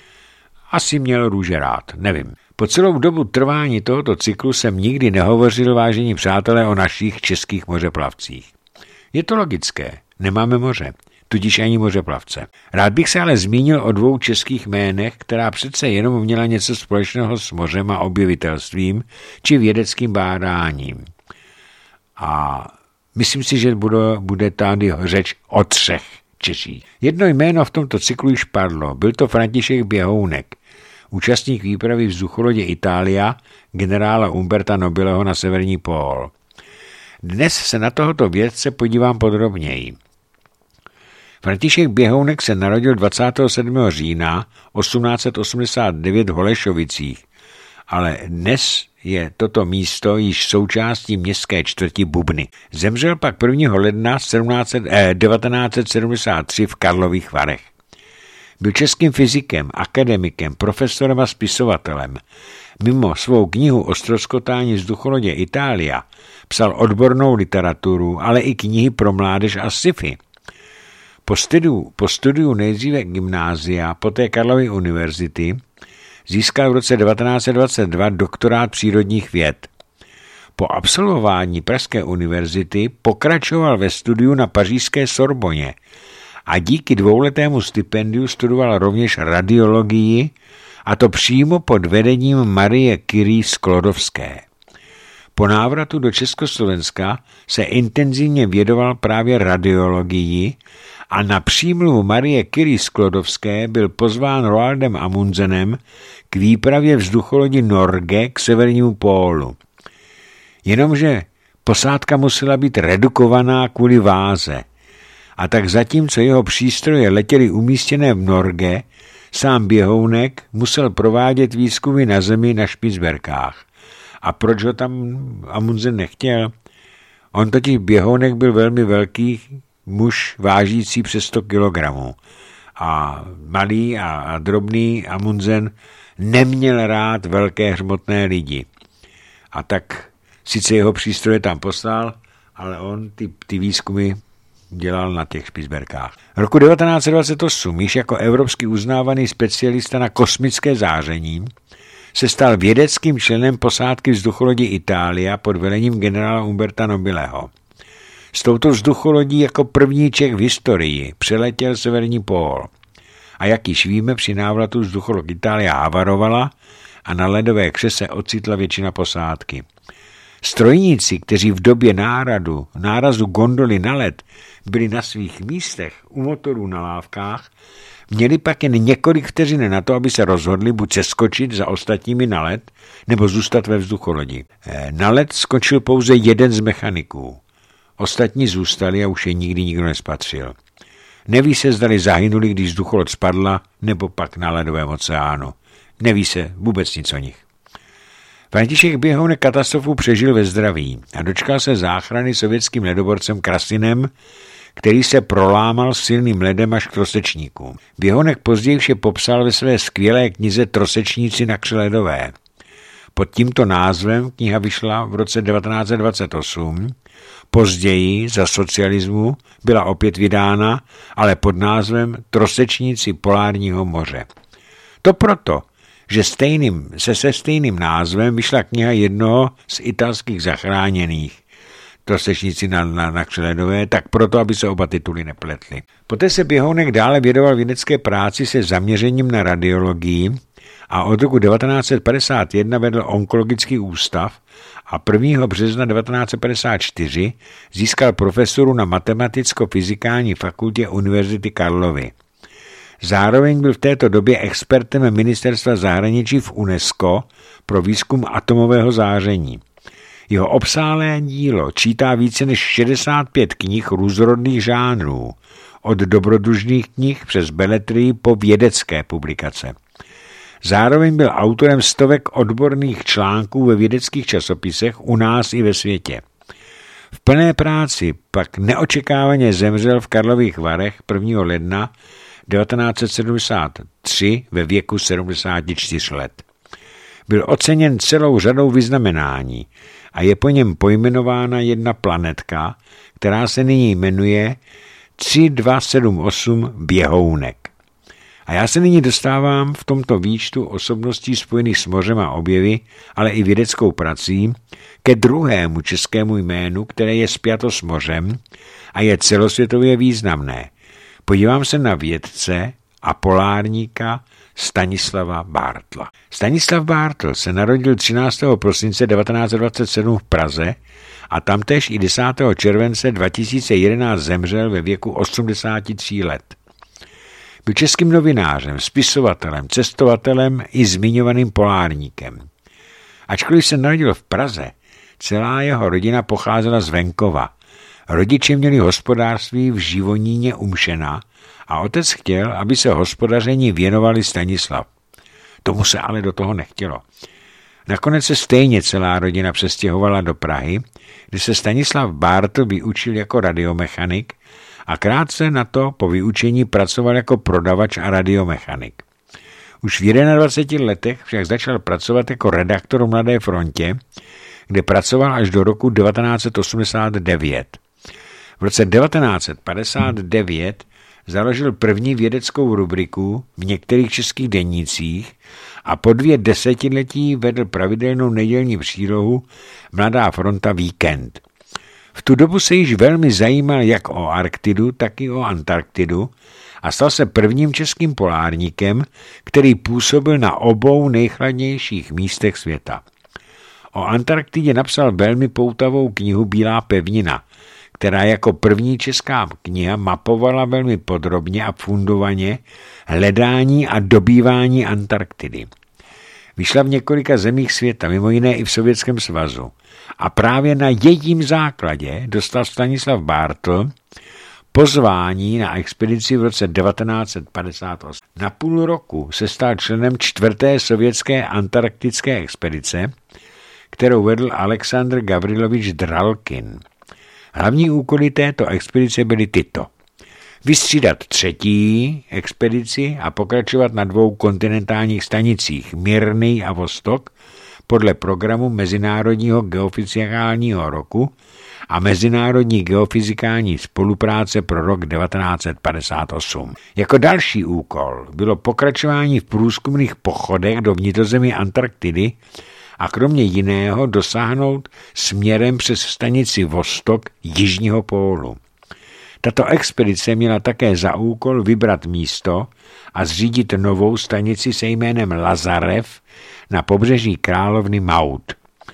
Asi měl růže rád, nevím. Po celou dobu trvání tohoto cyklu jsem nikdy nehovořil, vážení přátelé, o našich českých mořeplavcích. Je to logické, nemáme moře, tudíž ani mořeplavce. Rád bych se ale zmínil o dvou českých jménech, která přece jenom měla něco společného s mořem a objevitelstvím či vědeckým bádáním. A myslím si, že bude tady řeč o třech Češích. Jedno jméno v tomto cyklu již padlo, byl to František Běhounek, účastník výpravy vzducholodě Italia, generála Umberta Nobileho na severní pól. Dnes se na tohoto vědce podívám podrobněji. František Běhounek se narodil 27. října 1889 v Holešovicích, ale dnes je toto místo již součástí městské čtvrti Bubny. Zemřel pak 1. ledna 1973 v Karlových Varech. Byl českým fyzikem, akademikem, profesorem a spisovatelem. Mimo svou knihu o ztroskotání vzducholodě Italia psal odbornou literaturu, ale i knihy pro mládež a sci-fi. Po studiu nejdříve gymnázia, poté Karlovy univerzity, získal v roce 1922 doktorát přírodních věd. Po absolvování Pražské univerzity pokračoval ve studiu na pařížské Sorboně a díky dvouletému stipendiu studoval rovněž radiologii, a to přímo pod vedením Marie Curie Sklodovské. Po návratu do Československa se intenzivně věnoval právě radiologii a na přímluvu Marie Curie Sklodovské byl pozván Roaldem Amundsenem k výpravě vzducholodi Norge k severnímu pólu. Jenomže posádka musela být redukovaná kvůli váze. A tak zatímco jeho přístroje letěly umístěné v Norge, sám Běhounek musel provádět výzkumy na zemi na Špicberkách. A proč ho tam Amundsen nechtěl? On totiž Běhounek byl velmi velký muž vážící přes 100 kilogramů. A malý a drobný Amundsen neměl rád velké hřmotné lidi. A tak sice jeho přístroje tam poslal, ale on ty výzkumy dělal na těch Špicberkách. Roku 1928 již jako evropsky uznávaný specialista na kosmické záření se stal vědeckým členem posádky vzducholodi Italia pod velením generála Umberta Nobileho. S touto vzducholodí jako první Čech v historii přeletěl severní pól. A jak již víme, při návratu vzducholod Italia havarovala a na ledové kře se ocitla většina posádky. Strojníci, kteří v době nárazu gondoly na led byli na svých místech u motorů na lávkách, měli pak jen několik vteřin na to, aby se rozhodli buď seskočit za ostatními na led, nebo zůstat ve vzducholodi. Na led skočil pouze jeden z mechaniků. Ostatní zůstali a už je nikdy nikdo nespatřil. Neví se, zdali zahynuli, když vzducholod spadla, nebo pak na ledovém oceánu. Neví se vůbec nic o nich. František Běhounek katastrofu přežil ve zdraví a dočkal se záchrany sovětským ledoborcem Krasinem, který se prolámal silným ledem až k trosečníkům. Běhounek později vše popsal ve své skvělé knize Trosečníci na kře ledové. Pod tímto názvem kniha vyšla v roce 1928, později za socialismu byla opět vydána, ale pod názvem Trosečníci polárního moře. To proto, že se stejným názvem vyšla kniha jednoho z italských zachráněných, Trosečníci na kře ledové, tak proto, aby se oba tituly nepletly. Poté se Běhounek dále věnoval vědecké práci se zaměřením na radiologii a od roku 1951 vedl onkologický ústav a 1. března 1954 získal profesuru na matematicko-fyzikální fakultě Univerzity Karlovy. Zároveň byl v této době expertem ministerstva zahraničí v UNESCO pro výzkum atomového záření. Jeho obsáhlé dílo čítá více než 65 knih různorodných žánrů, od dobrodružných knih přes beletrii po vědecké publikace. Zároveň byl autorem stovek odborných článků ve vědeckých časopisech u nás i ve světě. V plné práci pak neočekávaně zemřel v Karlových Varech 1. ledna 1973 ve věku 74 let. Byl oceněn celou řadou vyznamenání a je po něm pojmenována jedna planetka, která se nyní jmenuje 3278 Běhounek. A já se nyní dostávám v tomto výčtu osobností spojených s mořem a objevy, ale i vědeckou prací, ke druhému českému jménu, které je spjato s mořem a je celosvětově významné. Podívám se na vědce a polárníka Stanislava Bártla. Stanislav Bártl se narodil 13. prosince 1927 v Praze a tamtéž i 10. července 2011 zemřel ve věku 83 let. Byl českým novinářem, spisovatelem, cestovatelem i zmiňovaným polárníkem. Ačkoliv se narodil v Praze, celá jeho rodina pocházela z venkova. Rodiče měli hospodářství v Živoníně u Mšena a otec chtěl, aby se hospodaření věnovali Stanislav. Tomu se ale do toho nechtělo. Nakonec se stejně celá rodina přestěhovala do Prahy, kde se Stanislav Bártl vyučil jako radiomechanik a krátce na to po vyučení pracoval jako prodavač a radiomechanik. Už v 21 letech však začal pracovat jako redaktor v Mladé frontě, kde pracoval až do roku 1989. V roce 1959 založil první vědeckou rubriku v některých českých denících a po 2 desetiletí vedl pravidelnou nedělní přílohu Mladá fronta Víkend. V tu dobu se již velmi zajímal jak o Arktidu, tak i o Antarktidu a stal se prvním českým polárníkem, který působil na obou nejchladnějších místech světa. O Antarktidě napsal velmi poutavou knihu Bílá pevnina, která jako první česká kniha mapovala velmi podrobně a fundovaně hledání a dobývání Antarktidy. Vyšla v několika zemích světa, mimo jiné i v Sovětském svazu. A právě na jejím základě dostal Stanislav Bártl pozvání na expedici v roce 1958. Na půl roku se stal členem 4. sovětské antarktické expedice, kterou vedl Aleksandr Gavrilovič Dralkin. Hlavní úkoly této expedice byly tyto. Vystřídat 3. expedici a pokračovat na 2 kontinentálních stanicích Mirny a Vostok podle programu Mezinárodního geofyzikálního roku a Mezinárodní geofyzikální spolupráce pro rok 1958. Jako další úkol bylo pokračování v průzkumných pochodech do vnitrozemí Antarktidy a kromě jiného dosáhnout směrem přes stanici Vostok jižního pólu. Tato expedice měla také za úkol vybrat místo a zřídit novou stanici se jménem Lazarev na pobřeží královny Maud.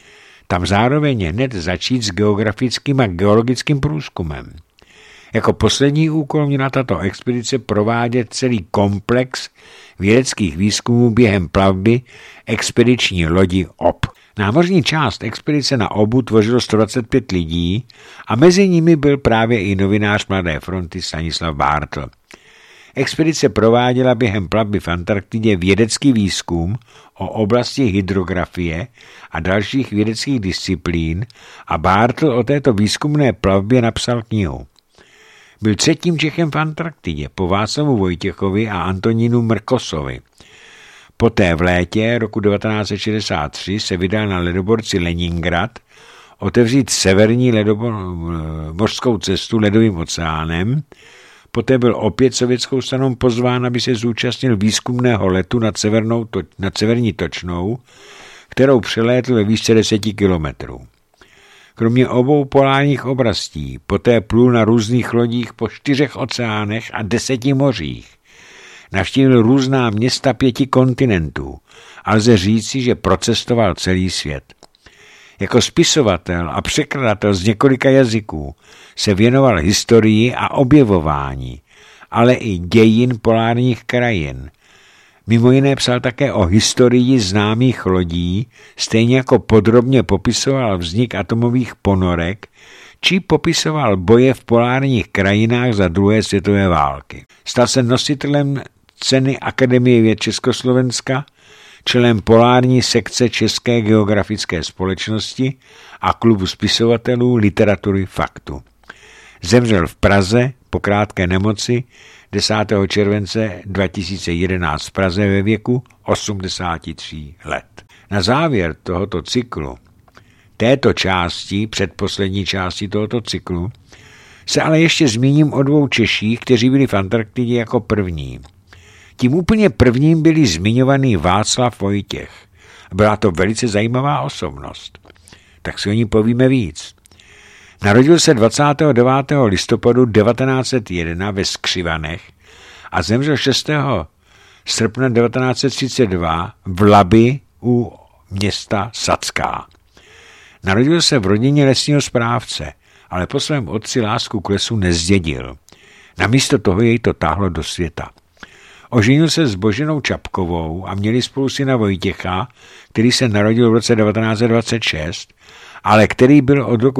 tam zároveň hned začít s geografickým a geologickým průzkumem. Jako poslední úkol měla tato expedice provádět celý komplex vědeckých výzkumů během plavby expediční lodi OB. Námořní část expedice na OBu tvořilo 125 lidí a mezi nimi byl právě i novinář Mladé fronty Stanislav Bártl. Expedice prováděla během plavby v Antarktidě vědecký výzkum o oblasti hydrografie a dalších vědeckých disciplín a Bártl o této výzkumné plavbě napsal knihu. Byl třetím Čechem v Antarktidě po Václavu Vojtěchovi a Antonínu Mrkosovi. Poté v létě roku 1963 se vydal na ledoborci Leningrad otevřít severní mořskou cestu ledovým oceánem. Poté byl opět sovětskou stranou pozván, aby se zúčastnil výzkumného letu nad severní točnou, kterou přelétl ve výšce 10 kilometrů. Kromě obou polárních oblastí poté plul na různých lodích po 4 oceánech a 10 mořích. Navštívil různá města 5 kontinentů a lze říci, že procestoval celý svět. Jako spisovatel a překladatel z několika jazyků se věnoval historii a objevování, ale i dějin polárních krajin. Mimo jiné psal také o historii známých lodí, stejně jako podrobně popisoval vznik atomových ponorek, či popisoval boje v polárních krajinách za druhé světové války. Stal se nositelem ceny Akademie věd Československa, členem polární sekce České geografické společnosti a klubu spisovatelů literatury Faktu. Zemřel v Praze po krátké nemoci 10. července 2011 v Praze ve věku 83 let. Na závěr tohoto cyklu, této části, předposlední části tohoto cyklu, se ale ještě zmíním o 2 Češích, kteří byli v Antarktidě jako první. Tím úplně prvním byli zmiňovaný Václav Vojtěch. Byla to velice zajímavá osobnost. Tak si o ní povíme víc. Narodil se 29. listopadu 1901 ve Skřivanech a zemřel 6. srpna 1932 v Labi u města Sacká. Narodil se v rodině lesního správce, ale po svém otci lásku k lesu nezdědil. Namísto toho jej to táhlo do světa. Oženil se s Boženou Čapkovou a měli spolu syna Vojtěcha, který se narodil v roce 1926, ale který byl od roku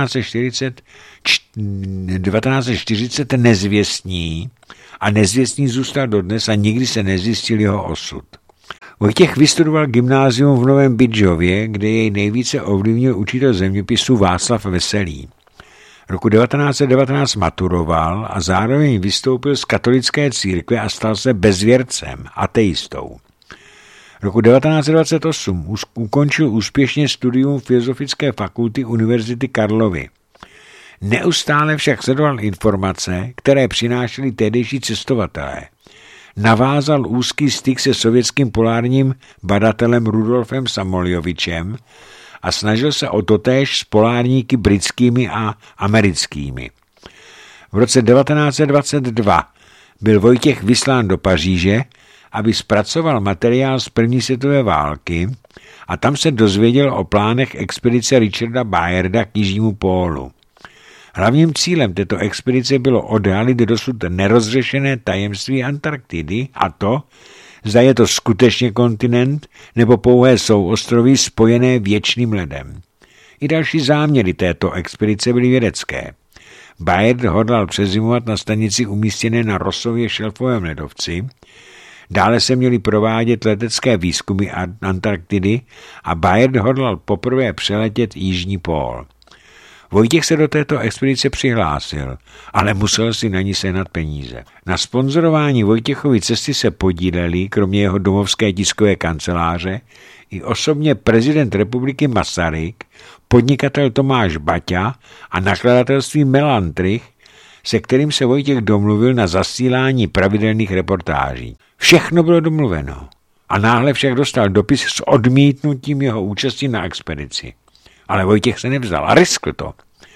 1940 nezvěstný a nezvěstný zůstal dodnes a nikdy se nezjistil jeho osud. Vojtěch vystudoval gymnázium v Novém Bydžově, kde jej nejvíce ovlivnil učitel zeměpisu Václav Veselý. Roku 1919 maturoval a zároveň vystoupil z katolické církve a stal se bezvěrcem, ateistou. Roku 1928 ukončil úspěšně studium Filozofické fakulty Univerzity Karlovy. Neustále však sledoval informace, které přinášeli tehdejší cestovatelé. Navázal úzký styk se sovětským polárním badatelem Rudolfem Samoljovičem a snažil se o totéž s polárníky britskými a americkými. V roce 1922 byl Vojtěch vyslán do Paříže, aby zpracoval materiál z první světové války a tam se dozvěděl o plánech expedice Richarda Bayarda k jižnímu pólu. Hlavním cílem této expedice bylo odhalit dosud nerozřešené tajemství Antarktidy a to, zda je to skutečně kontinent nebo pouhé souostroví spojené věčným ledem. I další záměry této expedice byly vědecké. Bayard hodlal přezimovat na stanici umístěné na Rossově šelfovém ledovci, dále se měly provádět letecké výzkumy Antarktidy a Bayard hodlal poprvé přeletět jižní pól. Vojtěch se do této expedice přihlásil, ale musel si na ní sehnat peníze. Na sponzorování Vojtěchovy cesty se podíleli, kromě jeho domovské tiskové kanceláře, i osobně prezident republiky Masaryk, podnikatel Tomáš Baťa a nakladatelství Melantrich, se kterým se Vojtěch domluvil na zasílání pravidelných reportáží. Všechno bylo domluveno a náhle však dostal dopis s odmítnutím jeho účasti na expedici. Ale Vojtěch se nevzal a riskl to.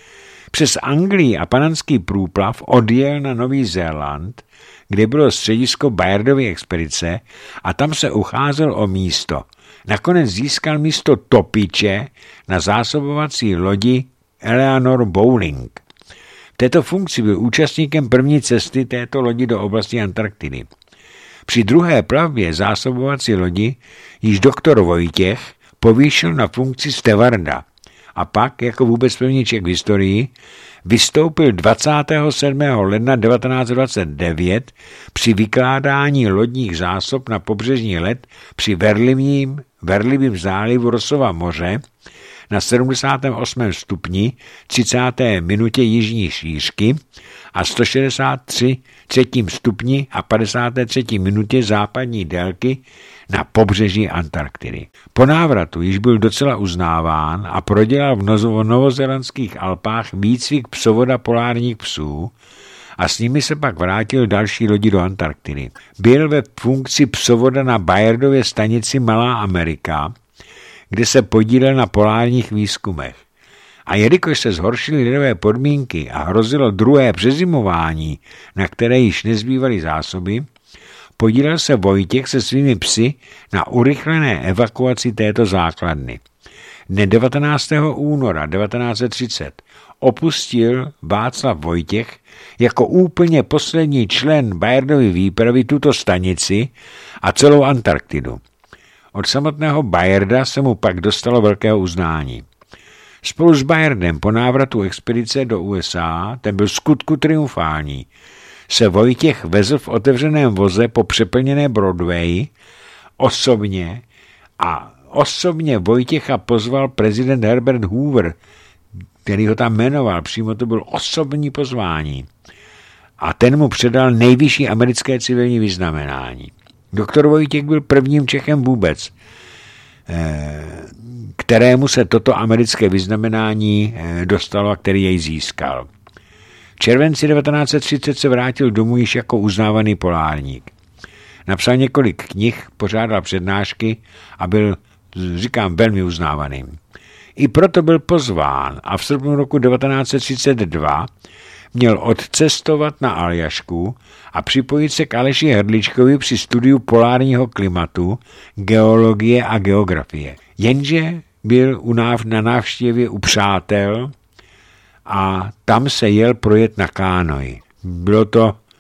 Přes Anglii a Panamský průplav odjel na Nový Zéland, kde bylo středisko Bayardovy expedice a tam se ucházel o místo. Nakonec získal místo topiče na zásobovací lodi Eleanor Bowling. V této funkci byl účastníkem první cesty této lodi do oblasti Antarktidy. Při druhé plavbě zásobovací lodi již doktor Vojtěch povýšil na funkci stevarda a pak, jako vůbec první Čech v historii, vystoupil 27. ledna 1929 při vykládání lodních zásob na pobřežní led při Verlivým zálivu Rossova moře na 78. stupni 30. minutě jižní šířky a 163. stupni a 53. minutě západní délky na pobřeží Antarktidy. Po návratu již byl docela uznáván a prodělal v novozélandských Alpách výcvik psovoda polárních psů a s nimi se pak vrátil další lodi do Antarktidy. Byl ve funkci psovoda na Bayardově stanici Malá Amerika, kde se podílel na polárních výzkumech. A jelikož se zhoršily ledové podmínky a hrozilo druhé přezimování, na které již nezbývaly zásoby, podílel se Vojtěch se svými psy na urychlené evakuaci této základny. Dne 19. února 1930 opustil Václav Vojtěch jako úplně poslední člen Bayardovy výpravy tuto stanici a celou Antarktidu. Od samotného Bayarda se mu pak dostalo velkého uznání. Spolu s Bayardem po návratu expedice do USA, ten byl skutku triumfální, se Vojtěch vezl v otevřeném voze po přeplněné Broadway osobně Vojtěcha pozval prezident Herbert Hoover, který ho tam jmenoval, přímo to byl osobní pozvání. A ten mu předal nejvyšší americké civilní vyznamenání. Doktor Vojtěch byl prvním Čechem vůbec, kterému se toto americké vyznamenání dostalo a který jej získal. V červenci 1930 se vrátil domů již jako uznávaný polárník. Napsal několik knih, pořádal přednášky a byl, říkám, velmi uznávaným. I proto byl pozván a v srpnu roku 1932 měl odcestovat na Aljašku a připojit se k Aleši Hrdličkovi při studiu polárního klimatu, geologie a geografie. Jenže byl na návštěvě u přátel a tam se jel projet na kánoji. Byl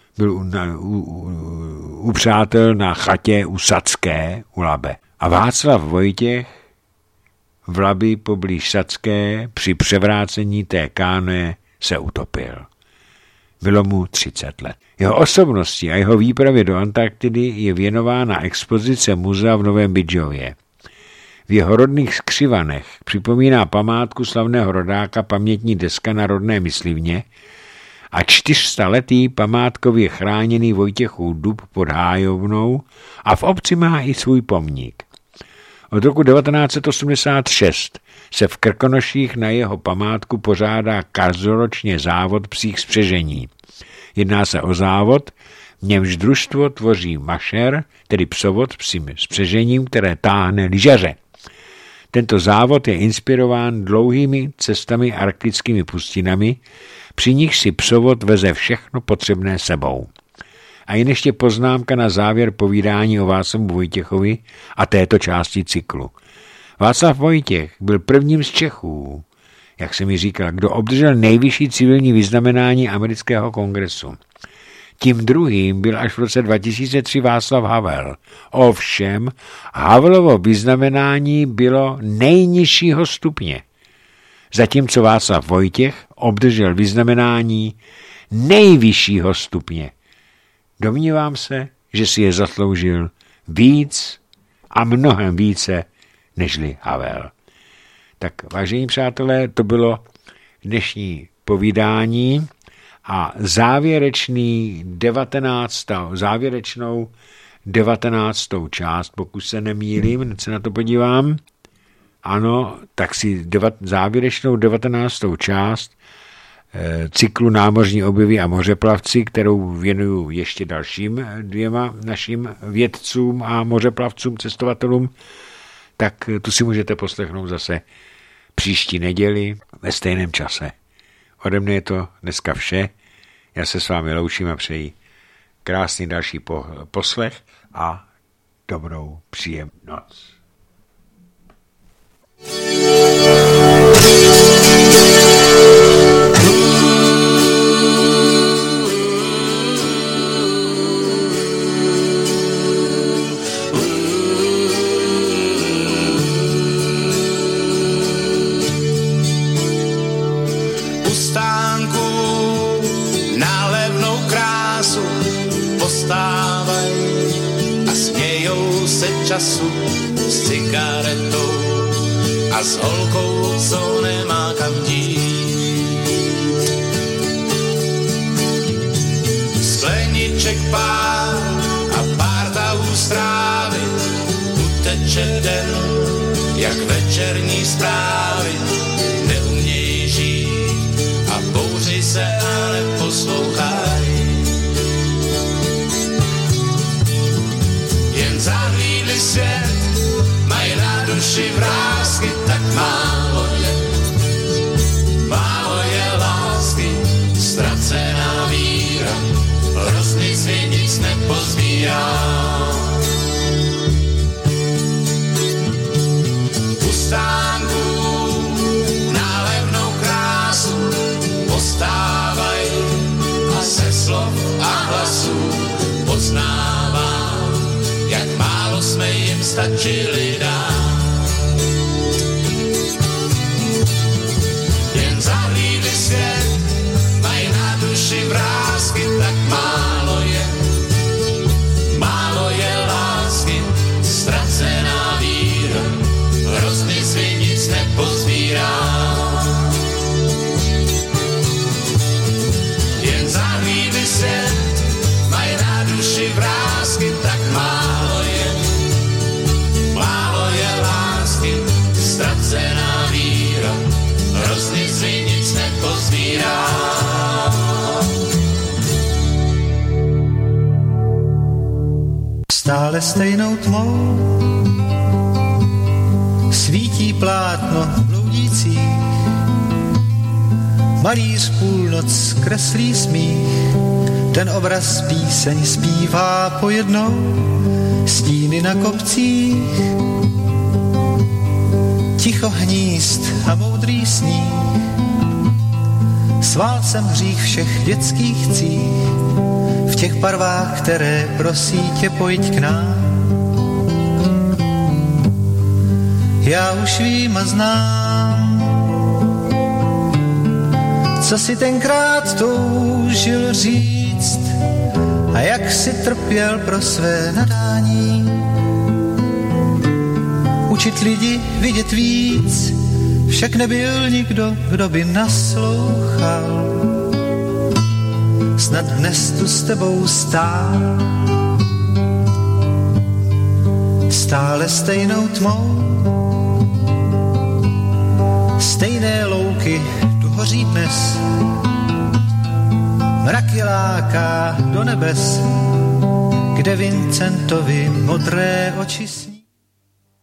u přátel na chatě u Sadské u Labe. A Václav Vojtěch v Labi poblíž Sadské při převrácení té kánoje se utopil. Bylo mu 30 let. Jeho osobnosti a jeho výpravě do Antarktidy je věnována expozice muzea v Novém Bydžově. V jeho rodných Skřivanech připomíná památku slavného rodáka pamětní deska na rodné Myslivně a 400letý památkově chráněný Vojtěchův dub pod Hájovnou a v obci má i svůj pomník. Od roku 1986 se v Krkonoších na jeho památku pořádá každoročně závod psích spřežení. Jedná se o závod, v němž družstvo tvoří mašer, tedy psovod psím spřežením, které táhne lyžaře. Tento závod je inspirován dlouhými cestami arktickými pustinami, při nich si psovod veze všechno potřebné sebou. A jen ještě poznámka na závěr povídání o Václavu Vojtěchovi a této části cyklu. Václav Vojtěch byl prvním z Čechů, jak se mi říkal, kdo obdržel nejvyšší civilní vyznamenání amerického kongresu. Tím druhým byl až v roce 2003 Václav Havel. Ovšem, Havelovo vyznamenání bylo nejnižšího stupně, zatímco Václav Vojtěch obdržel vyznamenání nejvyššího stupně. Domnívám se, že si je zasloužil víc a mnohem více nežli Havel. Tak, vážení přátelé, to bylo dnešní povídání a závěrečnou 19. část, pokud se nemýlím, hned se na to podívám. Ano, tak si závěrečnou 19. část cyklu Námořní objevy a mořeplavci, kterou věnuju ještě dalším dvěma našim vědcům a mořeplavcům, cestovatelům, tak tu si můžete poslechnout zase příští neděli ve stejném čase. Ode mne je to dneska vše. Já se s vámi loučím a přeji krásný další poslech a dobrou příjemnou noc. Času s cigaretou a s holkou, co nemá kam dít. Skleniček pár a párta ústrávy, uteče den, jak večerní zprávy. Neumějí žít a bouří se a neposlouchají. Jen zahlídli svět, mají na duši vrásky, tak málo je lásky, ztracená víra, rozmysly nic nepozbírá. U stánků na levnou krásu postávají a se slov a hlasů poznávám, jak málo jsme jim stačili dát. Jen zahlídli svět, mají na duši vrásky, tak málo je lásky, ztracená víra, hrozný svý nic nepozbírá. Jen zahlídli svět, mají na duši vrásky, tak málo je lásky, ztracená víra, hrozný svý nic nepozbírá. Stále stejnou tmou svítí plátno bloudící, malíř půlnoc kreslí smích, ten obraz píseň zpívá pojednou, stíny na kopcích, ticho hnízd a moudrý sníh, s válcem hřích všech dětských cích, v těch barvách, které prosí tě, pojď k nám. Já už vím a znám, co si tenkrát toužil říct a jak si trpěl pro své nadání. Učit lidi vidět víc, však nebyl nikdo, kdo by naslouchal. Snad dnes tu s tebou stál, stále stejnou tmou, stejné louky tu hoří dnes, mrak je láká do nebes, kde Vincentovi modré oči